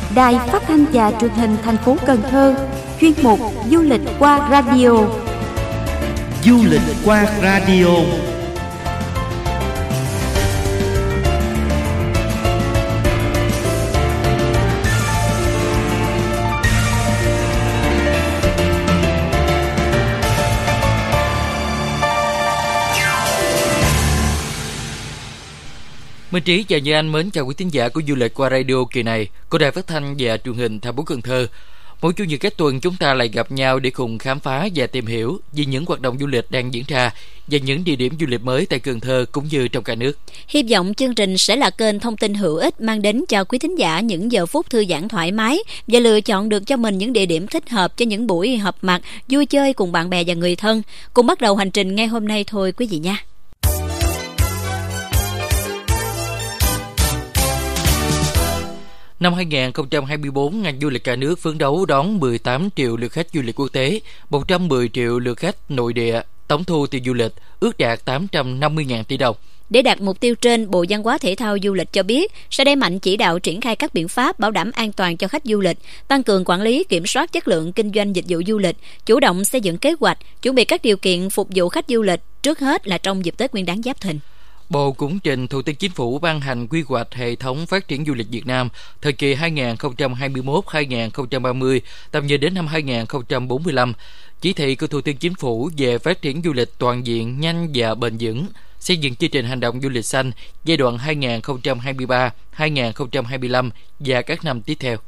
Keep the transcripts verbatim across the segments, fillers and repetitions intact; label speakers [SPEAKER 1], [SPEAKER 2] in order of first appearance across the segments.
[SPEAKER 1] Đài Phát thanh và Truyền hình thành phố Cần Thơ, chuyên mục Du lịch qua radio.
[SPEAKER 2] Du lịch qua radio.
[SPEAKER 3] Minh Trí chào Như Anh, mến chào quý thính giả của Du lịch qua radio kỳ này của Đài Phát thanh và Truyền hình thành phố Cần Thơ. Mỗi chủ nhật các tuần chúng ta lại gặp nhau để cùng khám phá và tìm hiểu về những hoạt động du lịch đang diễn ra và những địa điểm du lịch mới tại Cần Thơ cũng như trong cả nước.
[SPEAKER 4] Hy vọng chương trình sẽ là kênh thông tin hữu ích mang đến cho quý thính giả những giờ phút thư giãn thoải mái và lựa chọn được cho mình những địa điểm thích hợp cho những buổi họp mặt, vui chơi cùng bạn bè và người thân. Cùng bắt đầu hành trình ngay hôm nay thôi quý vị nha.
[SPEAKER 3] Năm hai không hai tư, ngành du lịch cả nước phấn đấu đón mười tám triệu lượt khách du lịch quốc tế, một trăm mười triệu lượt khách nội địa, tổng thu từ du lịch ước đạt tám trăm năm mươi nghìn tỷ đồng.
[SPEAKER 4] Để đạt mục tiêu trên, Bộ Văn hóa Thể thao Du lịch cho biết sẽ đẩy mạnh chỉ đạo triển khai các biện pháp bảo đảm an toàn cho khách du lịch, tăng cường quản lý kiểm soát chất lượng kinh doanh dịch vụ du lịch, chủ động xây dựng kế hoạch, chuẩn bị các điều kiện phục vụ khách du lịch, trước hết là trong dịp Tết Nguyên đán Giáp Thìn.
[SPEAKER 3] Bộ cũng trình Thủ tướng Chính phủ ban hành quy hoạch hệ thống phát triển du lịch Việt Nam thời kỳ hai không hai mốt đến hai không ba mươi, tầm nhìn đến năm hai không bốn lăm. Chỉ thị của Thủ tướng Chính phủ về phát triển du lịch toàn diện, nhanh và bền vững, xây dựng chương trình hành động du lịch xanh giai đoạn hai không hai ba đến hai không hai lăm và các năm tiếp theo.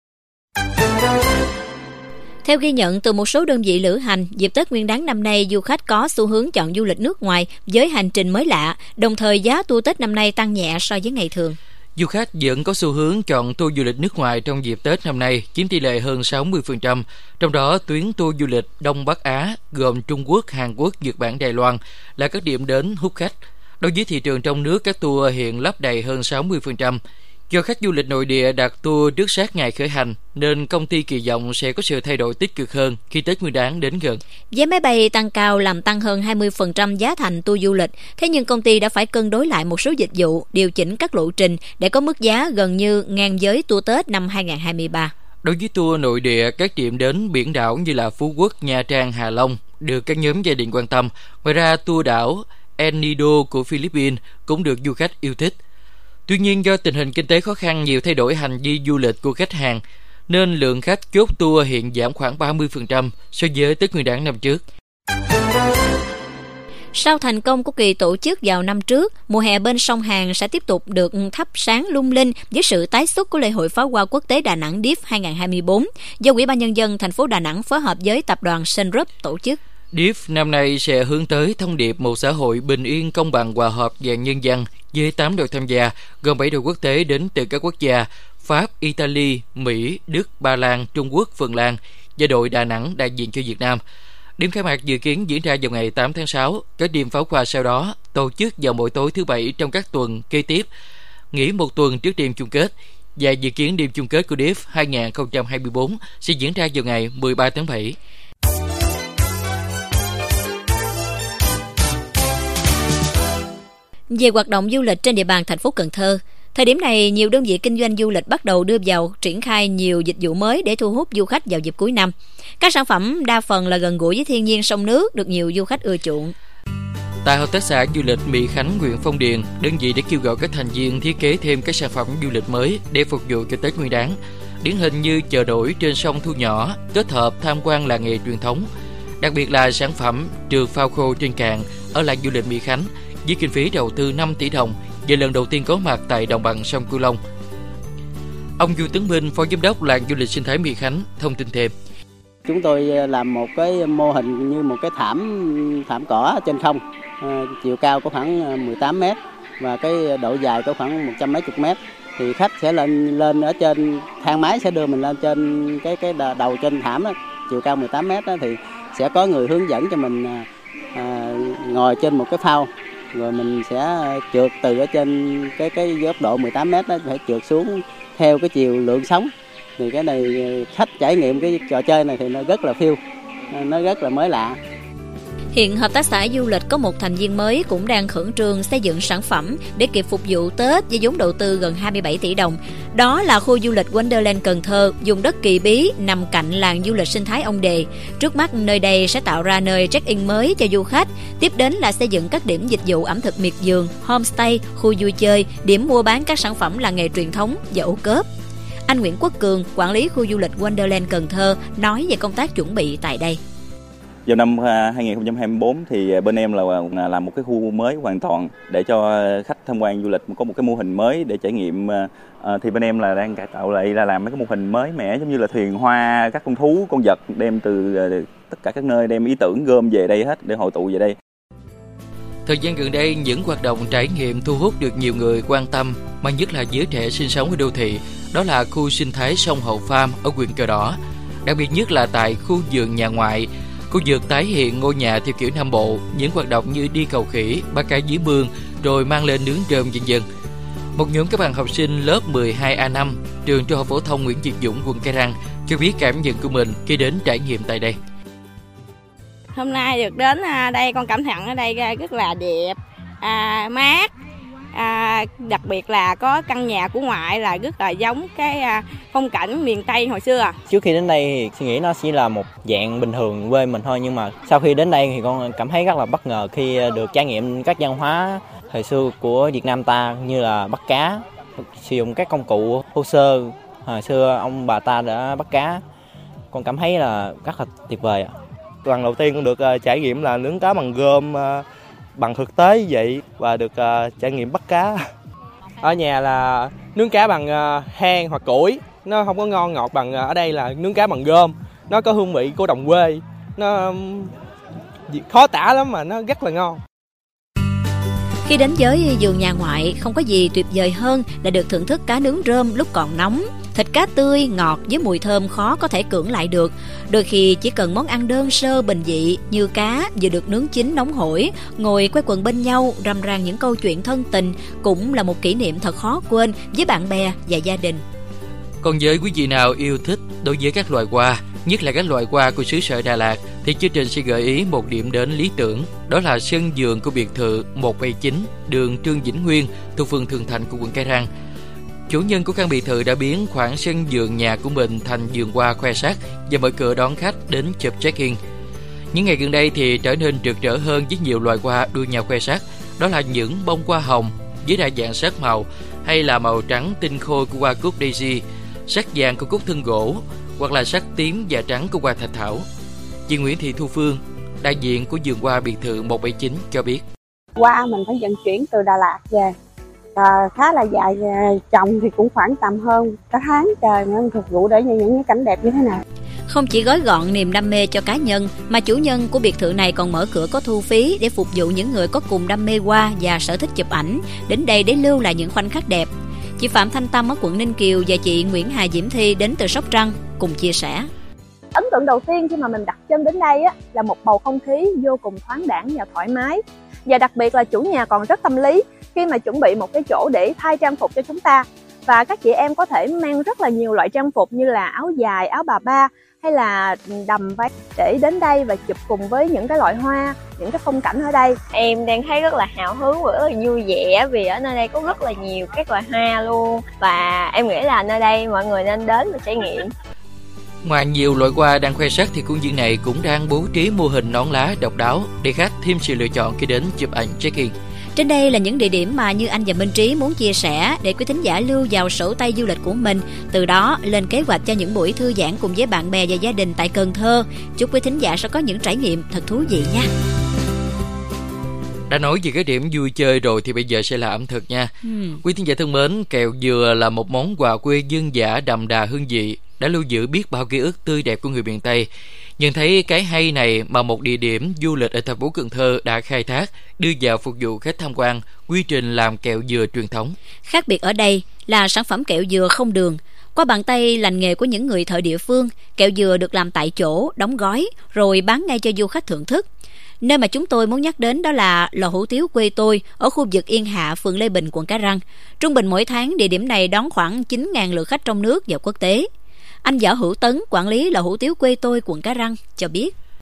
[SPEAKER 4] Theo ghi nhận từ một số đơn vị lữ hành, dịp Tết Nguyên đán năm nay du khách có xu hướng chọn du lịch nước ngoài với hành trình mới lạ, đồng thời giá tour Tết năm nay tăng nhẹ so với ngày thường.
[SPEAKER 3] Du khách vẫn có xu hướng chọn tour du lịch nước ngoài trong dịp Tết năm nay, chiếm tỷ lệ hơn sáu mươi phần trăm. Trong đó, tuyến tour du lịch Đông Bắc Á gồm Trung Quốc, Hàn Quốc, Nhật Bản, Đài Loan là các điểm đến hút khách. Đối với thị trường trong nước, các tour hiện lấp đầy hơn sáu mươi phần trăm. Do khách du lịch nội địa đặt tour trước sát ngày khởi hành, nên công ty kỳ vọng sẽ có sự thay đổi tích cực hơn khi Tết Nguyên đán đến gần.
[SPEAKER 4] Vé máy bay tăng cao làm tăng hơn hai mươi phần trăm giá thành tour du lịch. Thế nhưng công ty đã phải cân đối lại một số dịch vụ, điều chỉnh các lộ trình để có mức giá gần như ngang với tour Tết năm hai không hai ba.
[SPEAKER 3] Đối với tour nội địa, các điểm đến biển đảo như là Phú Quốc, Nha Trang, Hạ Long được các nhóm gia đình quan tâm. Ngoài ra, tour đảo El Nido của Philippines cũng được du khách yêu thích. Tuy nhiên, do tình hình kinh tế khó khăn, nhiều thay đổi hành vi du lịch của khách hàng, nên lượng khách chốt tour hiện giảm khoảng ba mươi phần trăm so với Tết Nguyên đán năm trước.
[SPEAKER 4] Sau thành công của kỳ tổ chức vào năm trước, mùa hè bên sông Hàn sẽ tiếp tục được thắp sáng lung linh với sự tái xuất của lễ hội pháo hoa quốc tế Đà Nẵng đê i ép hai không hai tư do Ủy ban Nhân dân thành phố Đà Nẵng phối hợp với tập đoàn Sunroof tổ chức.
[SPEAKER 3] đê i ép năm nay sẽ hướng tới thông điệp một xã hội bình yên, công bằng, hòa hợp và nhân văn với tám đội tham gia, gồm bảy đội quốc tế đến từ các quốc gia Pháp, Italy, Mỹ, Đức, Ba Lan, Trung Quốc, Phần Lan và đội Đà Nẵng đại diện cho Việt Nam. Đêm khai mạc dự kiến diễn ra vào ngày tám tháng sáu, các đêm pháo hoa sau đó tổ chức vào mỗi tối thứ bảy trong các tuần kế tiếp, nghỉ một tuần trước đêm chung kết, và dự kiến đêm chung kết của đê i ép hai không hai tư sẽ diễn ra vào ngày mười ba tháng bảy.
[SPEAKER 4] Về hoạt động du lịch trên địa bàn thành phố Cần Thơ, thời điểm này nhiều đơn vị kinh doanh du lịch bắt đầu đưa vào triển khai nhiều dịch vụ mới để thu hút du khách vào dịp cuối năm. Các sản phẩm đa phần là gần gũi với thiên nhiên sông nước, được nhiều du khách ưa chuộng.
[SPEAKER 3] Tại hợp tác xã du lịch Mỹ Khánh, huyện Phong Điền, đơn vị đã kêu gọi các thành viên thiết kế thêm các sản phẩm du lịch mới để phục vụ cho Tết Nguyên đán. Điển hình như chợ nổi trên sông Thu Nhỏ, kết hợp tham quan làng nghề truyền thống. Đặc biệt là sản phẩm trượt phao khô trên cạn ở làng du lịch Mỹ Khánh, với kinh phí đầu tư năm tỷ đồng và lần đầu tiên có mặt tại đồng bằng sông Cửu Long. Ông Du Tấn Minh, Phó Giám đốc làng du lịch sinh thái Mỹ Khánh, thông tin thêm.
[SPEAKER 5] Chúng tôi làm một cái mô hình như một cái thảm thảm cỏ trên không, à, chiều cao có khoảng mười tám mét và cái độ dài có khoảng một trăm mấy chục mét. Thì khách sẽ lên lên ở trên thang máy sẽ đưa mình lên trên cái cái đầu trên thảm đó, chiều cao mười tám mét đó, thì sẽ có người hướng dẫn cho mình à, ngồi trên một cái phao, rồi mình sẽ trượt từ ở trên cái cái góc độ mười tám mét đó, phải trượt xuống theo cái chiều lượng sóng. Thì cái này khách trải nghiệm cái trò chơi này thì nó rất là phiêu, nó rất là mới lạ.
[SPEAKER 4] Hiện hợp tác xã du lịch có một thành viên mới cũng đang khẩn trương xây dựng sản phẩm để kịp phục vụ Tết với vốn đầu tư gần hai mươi bảy tỷ đồng. Đó là khu du lịch Wonderland Cần Thơ, vùng đất kỳ bí nằm cạnh làng du lịch sinh thái Ông Đề. Trước mắt nơi đây sẽ tạo ra nơi check-in mới cho du khách. Tiếp đến là xây dựng các điểm dịch vụ ẩm thực miệt vườn, homestay, khu vui chơi, điểm mua bán các sản phẩm làng nghề truyền thống và ô cốp. Anh Nguyễn Quốc Cường, quản lý khu du lịch Wonderland Cần Thơ, nói về công tác chuẩn bị tại đây.
[SPEAKER 6] Vào năm hai không hai tư thì bên em là làm một cái khu mới hoàn toàn để cho khách tham quan du lịch có một cái mô hình mới để trải nghiệm. Thì bên em là đang cải tạo lại là làm mấy cái mô hình mới mẻ, giống như là thuyền hoa, các con thú, con vật đem từ tất cả các nơi, đem ý tưởng gom về đây hết để hội tụ về đây.
[SPEAKER 3] Thời gian gần đây, những hoạt động trải nghiệm thu hút được nhiều người quan tâm, mà nhất là giới trẻ sinh sống ở đô thị. Đó là khu sinh thái sông Hậu Farm ở huyện Cờ Đỏ. Đặc biệt nhất là tại khu vườn nhà ngoại. Khu vườn tái hiện ngôi nhà theo kiểu Nam Bộ, những hoạt động như đi cầu khỉ, bắt cá dưới mương, rồi mang lên nướng rơm vân vân. Một nhóm các bạn học sinh lớp mười hai A năm, trường Trung học phổ thông Nguyễn Việt Dũng, quận Cái Răng cho biết cảm nhận của mình khi đến trải nghiệm tại đây.
[SPEAKER 7] Hôm nay được đến đây, con cảm nhận ở đây rất là đẹp, à, mát. À, đặc biệt là có căn nhà của ngoại là rất là giống cái à, phong cảnh miền Tây hồi xưa.
[SPEAKER 8] Trước khi đến đây thì suy nghĩ nó chỉ là một dạng bình thường quê mình thôi, nhưng mà sau khi đến đây thì con cảm thấy rất là bất ngờ khi được trải nghiệm các văn hóa thời xưa của Việt Nam ta, như là bắt cá, sử dụng các công cụ thô sơ hồi xưa ông bà ta đã bắt cá. Con cảm thấy là rất là tuyệt vời.
[SPEAKER 9] Lần đầu tiên con được uh, trải nghiệm là nướng cá bằng gôm uh, bằng thực tế vậy, và được uh, trải nghiệm bắt cá. Ở nhà là nướng cá bằng uh, than hoặc củi, nó không có ngon ngọt bằng uh, ở đây là nướng cá bằng gôm, nó có hương vị của đồng quê, nó um, khó tả lắm mà nó rất là ngon.
[SPEAKER 4] Khi đến với vườn nhà ngoại, không có gì tuyệt vời hơn là được thưởng thức cá nướng rơm lúc còn nóng. Thịt cá tươi, ngọt với mùi thơm khó có thể cưỡng lại được. Đôi khi chỉ cần món ăn đơn sơ bình dị như cá vừa được nướng chín nóng hổi, ngồi quây quần bên nhau, râm ran những câu chuyện thân tình cũng là một kỷ niệm thật khó quên với bạn bè và gia đình.
[SPEAKER 3] Còn với quý vị nào yêu thích đối với các loài hoa, nhất là các loài hoa của xứ sở Đà Lạt, thì chương trình sẽ gợi ý một điểm đến lý tưởng. Đó là sân vườn của biệt thự một bảy chín, đường Trương Vĩnh Nguyên, thuộc phường Thường Thạnh của quận Cái Răng. Chủ nhân của căn biệt thự đã biến khoảng sân vườn nhà của mình thành vườn hoa khoe sắc và mở cửa đón khách đến chụp check-in. Những ngày gần đây thì trở nên rực rỡ hơn với nhiều loài hoa đua nhau khoe sắc. Đó là những bông hoa hồng với đa dạng sắc màu, hay là màu trắng tinh khôi của hoa cúc daisy, sắc vàng của cúc thân gỗ, hoặc là sắc tím và trắng của hoa thạch thảo. Chị Nguyễn Thị Thu Phương, đại diện của vườn hoa biệt thự một bảy chín cho biết.
[SPEAKER 10] Hoa mình phải vận chuyển từ Đà Lạt về, à, khá là dài, trồng thì cũng khoảng tầm hơn cả tháng trời nên phục vụ để những cái cảnh đẹp như thế này.
[SPEAKER 4] Không chỉ gói gọn niềm đam mê cho cá nhân, mà chủ nhân của biệt thự này còn mở cửa có thu phí để phục vụ những người có cùng đam mê hoa và sở thích chụp ảnh, đến đây để lưu lại những khoảnh khắc đẹp. Chị Phạm Thanh Tâm ở quận Ninh Kiều và chị Nguyễn Hà Diễm Thi đến từ Sóc Trăng cùng chia sẻ.
[SPEAKER 11] Ấn tượng đầu tiên khi mà mình đặt chân đến đây á, là một bầu không khí vô cùng thoáng đãng và thoải mái. Và đặc biệt là chủ nhà còn rất tâm lý khi mà chuẩn bị một cái chỗ để thay trang phục cho chúng ta. Và các chị em có thể mang rất là nhiều loại trang phục như là áo dài, áo bà ba hay là đầm váy để đến đây và chụp cùng với những cái loại hoa, những cái phong cảnh ở đây.
[SPEAKER 12] Em đang thấy rất là hào hứng và rất là vui vẻ vì ở nơi đây có rất là nhiều các loại hoa luôn. Và em nghĩ là nơi đây mọi người nên đến và trải nghiệm.
[SPEAKER 3] Ngoài nhiều loại hoa đang khoe sắc thì công viên này cũng đang bố trí mô hình nón lá độc đáo để khách thêm sự lựa chọn khi đến chụp ảnh check-in.
[SPEAKER 4] Trên đây là những địa điểm mà như anh và Minh Trí muốn chia sẻ để quý thính giả lưu vào sổ tay du lịch của mình, từ đó lên kế hoạch cho những buổi thư giãn cùng với bạn bè và gia đình tại Cần Thơ. Chúc quý thính giả sẽ có những trải nghiệm thật thú vị nha.
[SPEAKER 3] Đã nói về cái điểm vui chơi rồi thì bây giờ sẽ là ẩm thực nha. Ừ. Quý thính giả thân mến, kẹo dừa là một món quà quê dân dã đậm đà hương vị, đã lưu giữ biết bao ký ức tươi đẹp của người miền Tây. Nhận thấy cái hay này mà một địa điểm du lịch ở thành phố Cần Thơ đã khai thác, đưa vào phục vụ khách tham quan quy trình làm kẹo dừa truyền thống.
[SPEAKER 4] Khác biệt ở đây là sản phẩm kẹo dừa không đường. Qua bàn tay lành nghề của những người thợ địa phương, kẹo dừa được làm tại chỗ, đóng gói, rồi bán ngay cho du khách thưởng thức. Nơi mà chúng tôi muốn nhắc đến đó là lò hủ tiếu quê tôi ở khu vực Yên Hạ, phường Lê Bình, quận Cái Răng. Trung bình mỗi tháng, địa điểm này đón khoảng chín nghìn lượt khách trong nước và quốc tế. Anh Võ Hữu Tấn, quản lý lò hủ tiếu quê tôi, quận Cái Răng cho biết.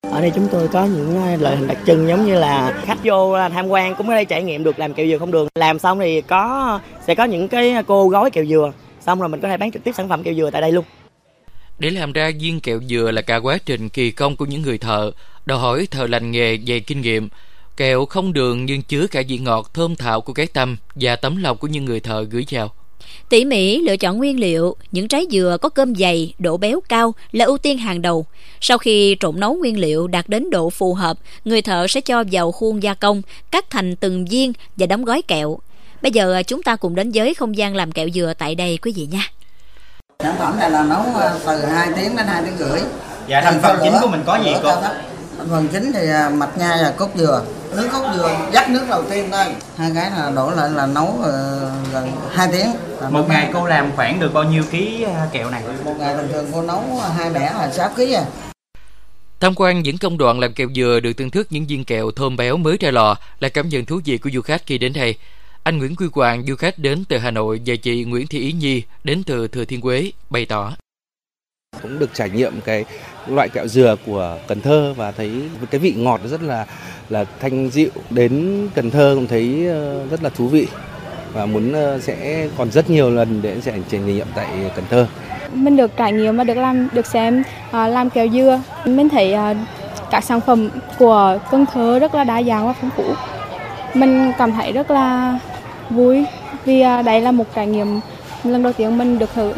[SPEAKER 13] Ở đây chúng tôi có những loại hình đặc trưng giống như là khách vô tham quan cũng có thể trải nghiệm được làm kẹo dừa không đường. Làm xong thì có sẽ có những cái cô gói kẹo dừa, xong rồi mình có thể bán trực tiếp sản phẩm kẹo dừa tại đây luôn.
[SPEAKER 3] Để làm ra viên kẹo dừa là cả quá trình kỳ công của những người thợ, đòi hỏi thợ lành nghề dày kinh nghiệm. Kẹo không đường nhưng chứa cả vị ngọt thơm thạo của cái tâm và tấm lòng của những người thợ gửi vào.
[SPEAKER 4] Tỉ mỉ lựa chọn nguyên liệu, những trái dừa có cơm dày, độ béo cao là ưu tiên hàng đầu. Sau khi trộn nấu nguyên liệu đạt đến độ phù hợp, người thợ sẽ cho vào khuôn gia công, cắt thành từng viên và đóng gói kẹo. Bây giờ chúng ta cùng đến với không gian làm kẹo dừa tại đây quý vị nha.
[SPEAKER 14] Sản phẩm này là nấu từ hai tiếng đến hai tiếng rưỡi.
[SPEAKER 2] Dạ, thành phần chính của mình có gì cô?
[SPEAKER 14] Thành phần chính thì mạch nha và cốt dừa. Nước cốt dừa dắt nước đầu tiên thôi. Hai cái là đổ lại là nấu uh, gần hai tiếng.
[SPEAKER 2] Một ngày cô làm khoảng được bao nhiêu ký kẹo này?
[SPEAKER 14] Một ngày bình thường cô nấu hai mẻ là sáu ký à.
[SPEAKER 3] Tham quan những công đoạn làm kẹo dừa, được thưởng thức những viên kẹo thơm béo mới ra lò là cảm nhận thú vị của du khách khi đến đây. Anh Nguyễn Quy Hoàng, du khách đến từ Hà Nội, và chị Nguyễn Thị Ý Nhi đến từ Thừa Thiên Huế bày tỏ.
[SPEAKER 15] Cũng được trải nghiệm cái loại kẹo dừa của Cần Thơ và thấy cái vị ngọt rất là là thanh dịu. Đến Cần Thơ cũng thấy rất là thú vị và muốn sẽ còn rất nhiều lần để sẽ trải nghiệm tại Cần Thơ.
[SPEAKER 16] Mình được trải nghiệm và được làm được xem uh, làm kẹo dừa. Mình thấy uh, các sản phẩm của Cần Thơ rất là đa dạng và phong phú. Mình cảm thấy rất là vui vì uh, đây là một trải nghiệm lần đầu tiên mình được thử.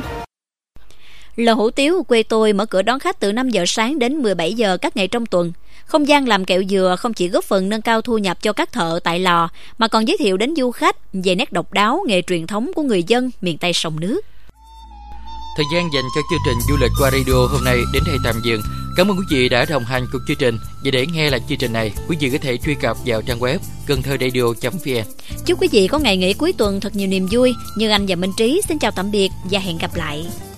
[SPEAKER 4] Lò hủ tiếu quê tôi mở cửa đón khách từ năm giờ sáng đến mười bảy giờ các ngày trong tuần. Không gian làm kẹo dừa không chỉ góp phần nâng cao thu nhập cho các thợ tại lò, mà còn giới thiệu đến du khách về nét độc đáo nghề truyền thống của người dân miền Tây sông nước.
[SPEAKER 3] Thời gian dành cho chương trình Du lịch qua radio hôm nay đến đây tạm dừng. Cảm ơn quý vị đã đồng hành cùng chương trình. Và để nghe lại chương trình này, quý vị có thể truy cập vào trang web cầnthoradio chấm vn.
[SPEAKER 4] Chúc quý vị có ngày nghỉ cuối tuần thật nhiều niềm vui. Như Anh và Minh Trí xin chào tạm biệt và hẹn gặp lại.